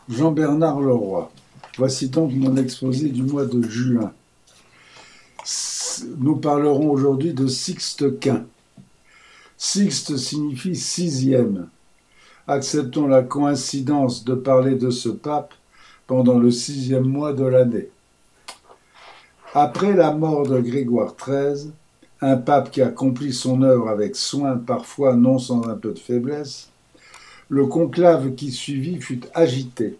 Jean-Bernard Leroy. Voici donc mon exposé du mois de juin. Nous parlerons aujourd'hui de Sixte Quint. Sixte signifie sixième. Acceptons la coïncidence de parler de ce pape pendant le sixième mois de l'année. Après la mort de Grégoire XIII, un pape qui accomplit son œuvre avec soin, parfois non sans un peu de faiblesse, le conclave qui suivit fut agité.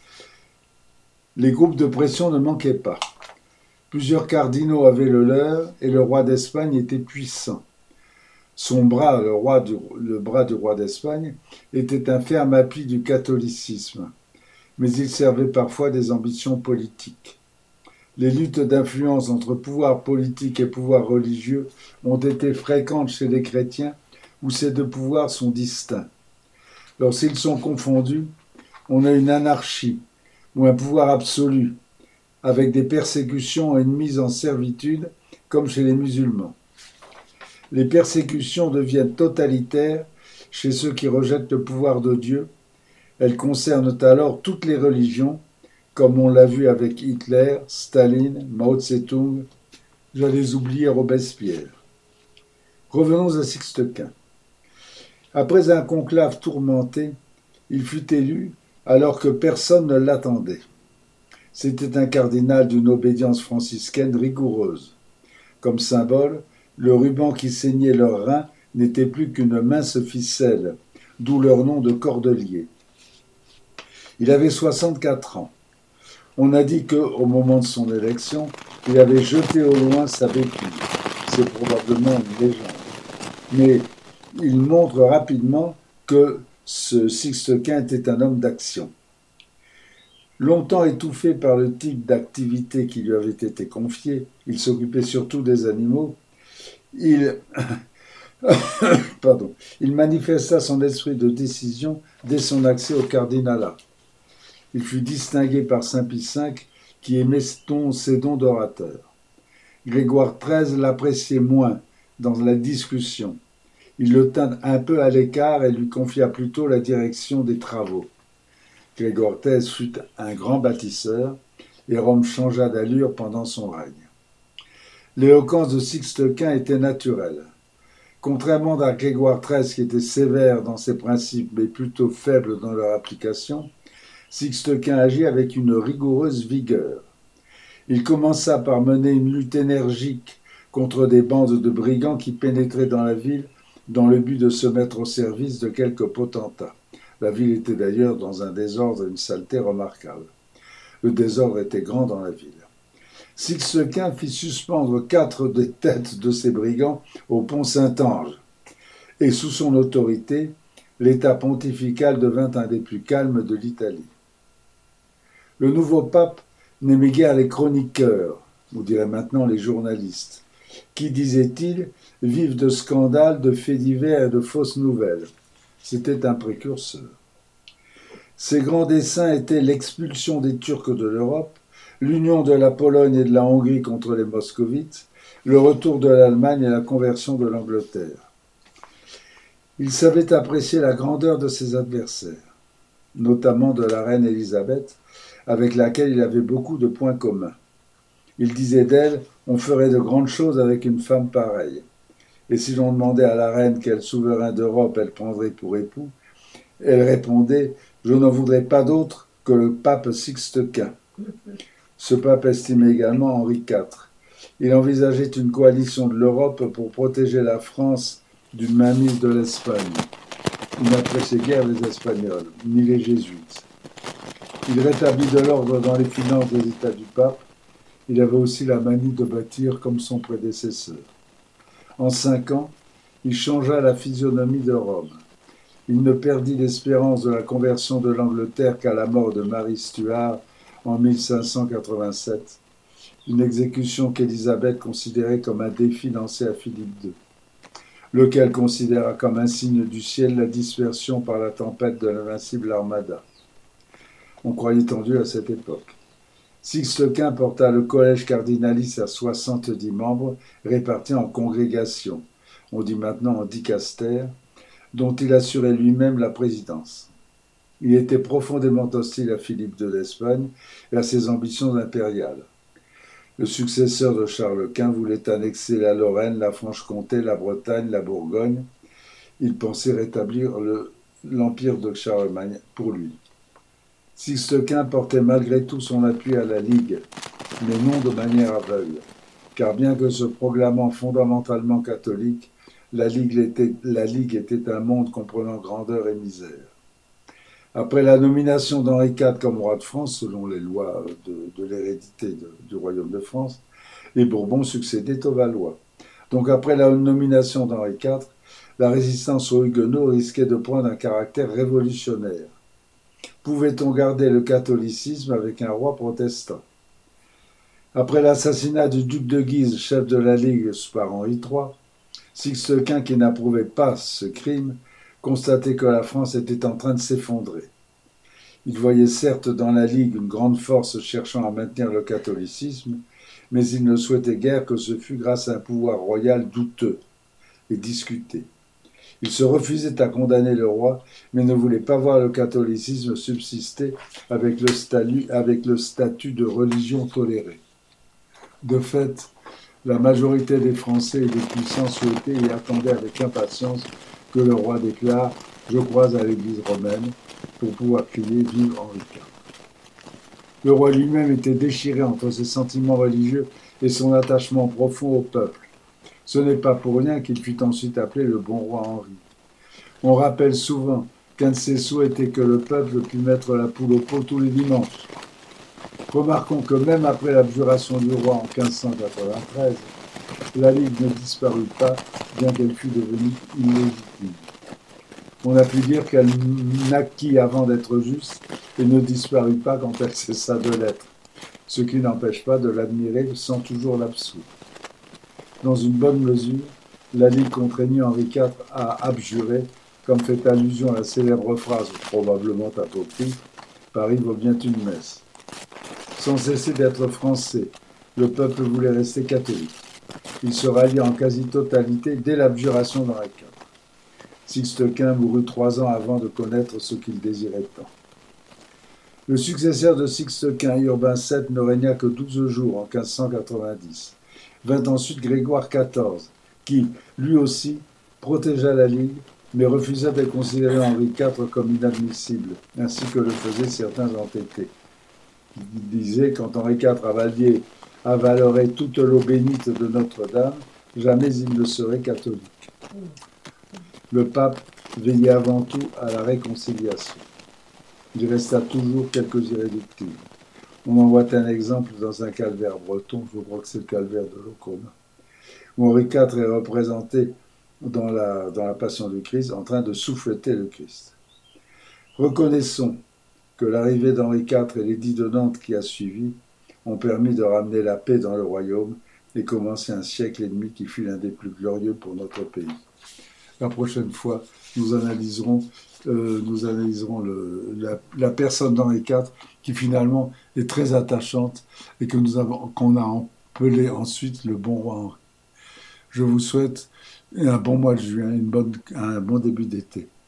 Les groupes de pression ne manquaient pas. Plusieurs cardinaux avaient le leur et le roi d'Espagne était puissant. Son bras, le bras du roi d'Espagne, était un ferme appui du catholicisme, mais il servait parfois des ambitions politiques. Les luttes d'influence entre pouvoir politique et pouvoir religieux ont été fréquentes chez les chrétiens où ces deux pouvoirs sont distincts. Lorsqu'ils sont confondus, on a une anarchie ou un pouvoir absolu, avec des persécutions et une mise en servitude, comme chez les musulmans. Les persécutions deviennent totalitaires chez ceux qui rejettent le pouvoir de Dieu. Elles concernent alors toutes les religions, comme on l'a vu avec Hitler, Staline, Mao Tse-tung, j'allais oublier Robespierre. Revenons à Sixte Quint. Après un conclave tourmenté, il fut élu alors que personne ne l'attendait. C'était un cardinal d'une obédience franciscaine rigoureuse. Comme symbole, le ruban qui ceignait leurs reins n'était plus qu'une mince ficelle, d'où leur nom de cordelier. Il avait 64 ans. On a dit qu'au moment de son élection, il avait jeté au loin sa béquille. C'est probablement une légende. Mais il montre rapidement que ce Sixte Quint était un homme d'action. Longtemps étouffé par le type d'activité qui lui avait été confiée, il s'occupait surtout des animaux, il manifesta son esprit de décision dès son accès au cardinalat. Il fut distingué par Saint Pie V qui aimait ses dons d'orateur. Grégoire XIII l'appréciait moins dans la discussion. Il le tint un peu à l'écart et lui confia plutôt la direction des travaux. Grégoire XIII fut un grand bâtisseur et Rome changea d'allure pendant son règne. L'éloquence de Sixte Quint était naturelle. Contrairement à Grégoire XIII qui était sévère dans ses principes mais plutôt faible dans leur application, Sixte Quint agit avec une rigoureuse vigueur. Il commença par mener une lutte énergique contre des bandes de brigands qui pénétraient dans la ville dans le but de se mettre au service de quelques potentats. La ville était d'ailleurs dans un désordre et une saleté remarquables. Le désordre était grand dans la ville. Sixte Quint fit suspendre 4 des têtes de ces brigands au pont Saint-Ange. Et sous son autorité, l'état pontifical devint un des plus calmes de l'Italie. Le nouveau pape n'aimait guère les chroniqueurs, on dirait maintenant les journalistes, qui, disait-il, vivent de scandales, de faits divers et de fausses nouvelles. C'était un précurseur. Ses grands desseins étaient l'expulsion des Turcs de l'Europe, l'union de la Pologne et de la Hongrie contre les moscovites, le retour de l'Allemagne et la conversion de l'Angleterre. Il savait apprécier la grandeur de ses adversaires, notamment de la reine Élisabeth, avec laquelle il avait beaucoup de points communs. Il disait d'elle « on ferait de grandes choses avec une femme pareille ». Et si l'on demandait à la reine quel souverain d'Europe elle prendrait pour époux, elle répondait « je n'en voudrais pas d'autre que le pape Sixte Quint ». Ce pape estimait également Henri IV. Il envisageait une coalition de l'Europe pour protéger la France d'une mainmise de l'Espagne. Il n'appréciait guère les Espagnols, ni les Jésuites. Il rétablit de l'ordre dans les finances des États du pape. Il avait aussi la manie de bâtir comme son prédécesseur. En 5 ans, il changea la physionomie de Rome. Il ne perdit l'espérance de la conversion de l'Angleterre qu'à la mort de Marie Stuart en 1587, une exécution qu'Élisabeth considérait comme un défi lancé à Philippe II, lequel considéra comme un signe du ciel la dispersion par la tempête de l'invincible Armada. On croyait en Dieu à cette époque. Sixte Quint porta le collège cardinalice à 70 membres répartis en congrégations, on dit maintenant en dicastères, dont il assurait lui-même la présidence. Il était profondément hostile à Philippe de l'Espagne et à ses ambitions impériales. Le successeur de Charles Quint voulait annexer la Lorraine, la Franche-Comté, la Bretagne, la Bourgogne. Il pensait rétablir l'empire de Charlemagne pour lui. Sixte Quint portait malgré tout son appui à la Ligue, mais non de manière aveugle, car bien que se proclamant fondamentalement catholique, la Ligue était un monde comprenant grandeur et misère. Après la nomination d'Henri IV comme roi de France, selon les lois de l'hérédité du royaume de France, les Bourbons succédaient aux Valois. Donc après la nomination d'Henri IV, la résistance aux Huguenots risquait de prendre un caractère révolutionnaire. Pouvait-on garder le catholicisme avec un roi protestant? Après l'assassinat du duc de Guise, chef de la Ligue par Henri III, Sixte Quint, qui n'approuvait pas ce crime, constatait que la France était en train de s'effondrer. Il voyait certes dans la Ligue une grande force cherchant à maintenir le catholicisme, mais il ne souhaitait guère que ce fût grâce à un pouvoir royal douteux et discuté. Il se refusait à condamner le roi, mais ne voulait pas voir le catholicisme subsister avec le statut de religion tolérée. De fait, la majorité des Français et des puissants souhaitaient et attendaient avec impatience que le roi déclare « Je crois à l'Église romaine » pour pouvoir crier « Vive Henri IV ». Le roi lui-même était déchiré entre ses sentiments religieux et son attachement profond au peuple. Ce n'est pas pour rien qu'il fut ensuite appelé le bon roi Henri. On rappelle souvent qu'un de ses souhaits était que le peuple pût mettre la poule au pot tous les dimanches. Remarquons que même après l'abjuration du roi en 1593, la Ligue ne disparut pas, bien qu'elle fût devenue illégitime. On a pu dire qu'elle naquit avant d'être juste et ne disparut pas quand elle cessa de l'être, ce qui n'empêche pas de l'admirer sans toujours l'absoudre. Dans une bonne mesure, la Ligue contraignit Henri IV à abjurer, comme fait allusion à la célèbre phrase, probablement apocryphe, « Paris vaut bien une messe ». Sans cesser d'être français, le peuple voulait rester catholique. Il se rallia en quasi-totalité dès l'abjuration d'Henri IV. Sixte Quint mourut 3 ans avant de connaître ce qu'il désirait tant. Le successeur de Sixte Quint, Urbain VII, ne régna que 12 jours en 1590. Vint ensuite Grégoire XIV, qui, lui aussi, protégea la Ligue, mais refusa de considérer Henri IV comme inadmissible, ainsi que le faisaient certains entêtés. Il disait, quand Henri IV avalerait toute l'eau bénite de Notre-Dame, jamais il ne serait catholique. Le pape veillait avant tout à la réconciliation. Il resta toujours quelques irréductibles. On en voit un exemple dans un calvaire breton, je crois que c'est le calvaire de Locoma, où Henri IV est représenté dans la Passion du Christ en train de souffleter le Christ. Reconnaissons que l'arrivée d'Henri IV et l'édit de Nantes qui a suivi ont permis de ramener la paix dans le royaume et commencer un siècle et demi qui fut l'un des plus glorieux pour notre pays. La prochaine fois, nous analyserons la personne d'Henri IV qui finalement est très attachante et qu'on a appelé ensuite le bon roi Henri. Je vous souhaite un bon mois de juin, un bon début d'été.